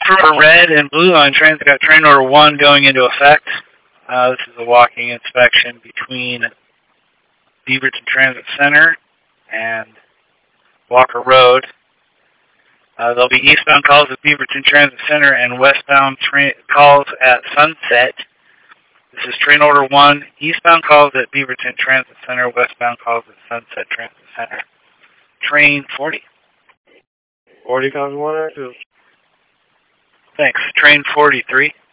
for red and blue line trains, got train order 1 going into effect. This is a walking inspection between Beaverton Transit Center and Walker Road. There'll be eastbound calls at Beaverton Transit Center and westbound calls at Sunset. This is train order 1, eastbound calls at Beaverton Transit Center, westbound calls at Sunset Transit Center. Train 40. 40 comes 1 active. Thanks. Train 43.